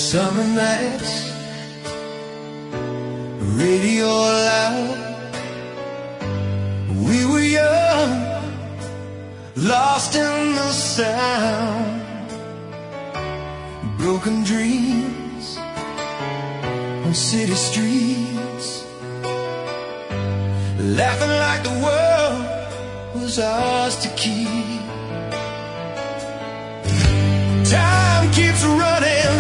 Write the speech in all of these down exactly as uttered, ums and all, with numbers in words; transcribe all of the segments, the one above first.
Summer nights, radio loud. We were young, lost in the sound. Broken dreams on city streets, laughing like the world was ours to keep. Time keeps running,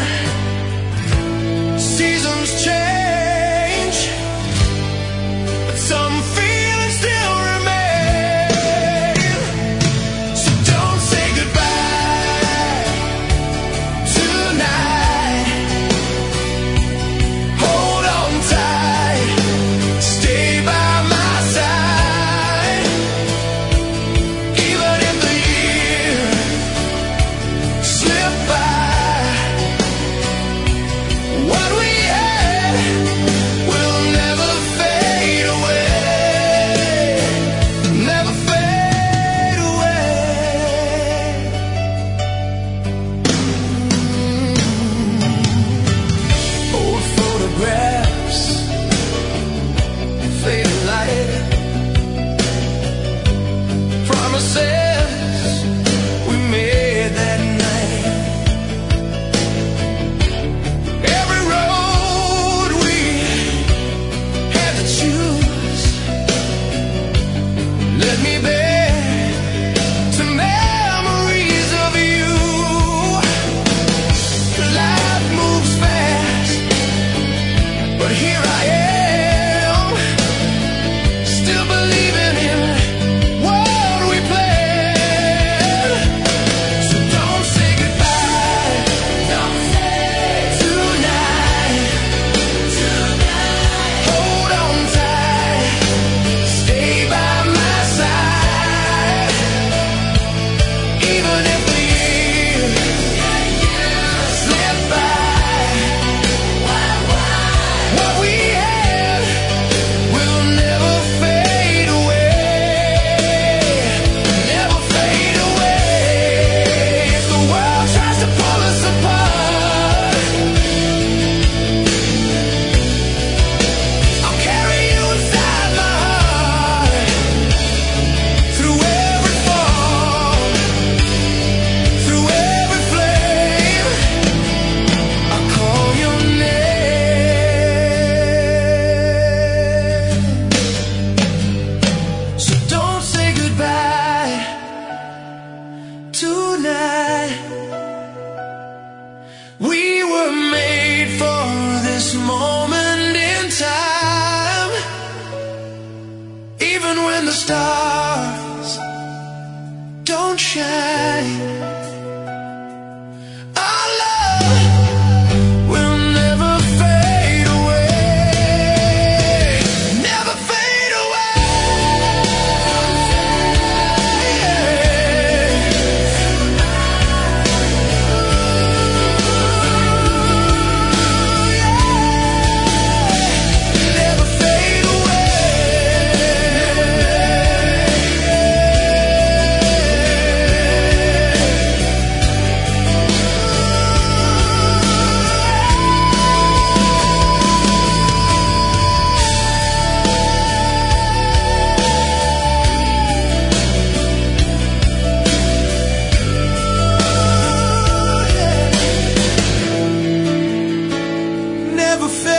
seasons change, but some feelings still remain. So don't say goodbye tonight. Hold on tight, stay by my side. Even if the years slip by, what we had will never fade away, never fade away. Old photographs, faded light, promises we made that night. Every road we had to choose led me back to memories of you. Life moves fast, but here I am, still believing in what we planned. So don't say goodbye, don't say tonight. Hold on tight, stay by my side. Even if the years slip by, what we had will never fade away, never fade away. If the world tries to pull us apart, I'll carry you inside my heart. Through every fall, through every flame, I'll call your name. So don't say goodbye tonight. We were made for this moment in time. Even when the stars don't shine, our love will never fade away, never fade away. Never fade Never fade